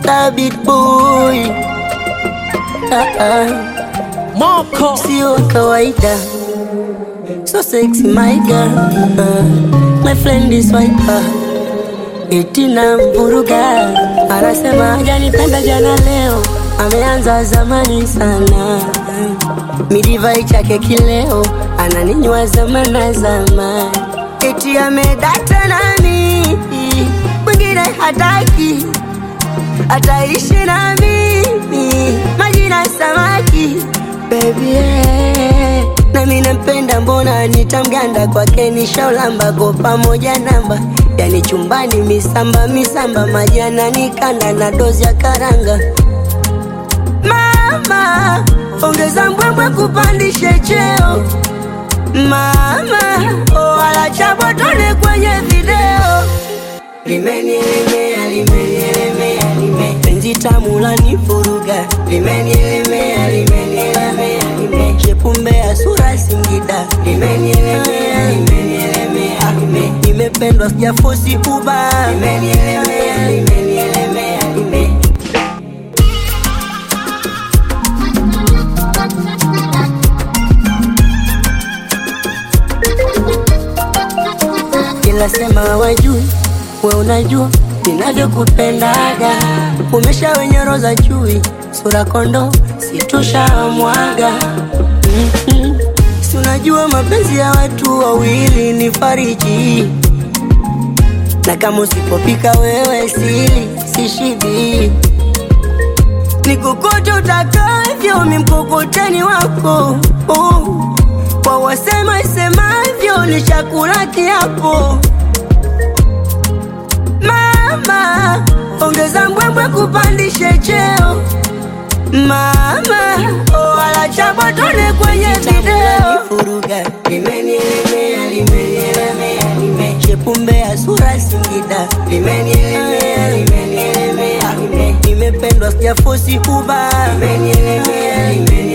a big boy. Moko Sio kawaida, so sexy my girl. My friend is wiper, eti na mvuruga. Anasema hajanipenda jana leo, ameanza zamani sana. Midivai chake kileo, ananinywa zamana zamani. Eti amedata nami, mwingine hataki, ataishi na mimi, majina samaki. Baby yeah. Na mimi nampenda mbona nitamganda kwake nishaulamba kwa pamoja namba. Yani chumbani misamba misamba, majana nikanda na dozi ya karanga. Mama, ongeza mbwembwe kupandishe cheo. Mama, wala chabotone kwenye video. Limenielemea, limenielemea, lime penzi tamu lanivuruga. Limenielemea, limenielemea, lime shepumbe ya sura Singida. Limenielemea, limenielemea, lime nimependwa sijafosi kuba. Limenielemea, limenielemea, lime kila sema wajui, we unajua ninavyokupendaga. Umesha wenye roza chui, sura kondo situsha mwaga. Si unajua mapenzi ya watu wawili ni fariji, na kama usipopika wewe sili sishibi. Nikukote utakavyo mimkokoteni wako. Kwa wasema isemavyo ni chakula kiapo. Mama, ongeza mbwembwe kupandishe cheo. Mama, wala chabotone kwenye video. Furuga, limenielemea, limenielemea, lime shepumbe ya sura Singida. Limenielemea, limenielemea, lime nimependwa sijafosi kuba. Limenielemea, limenielemea.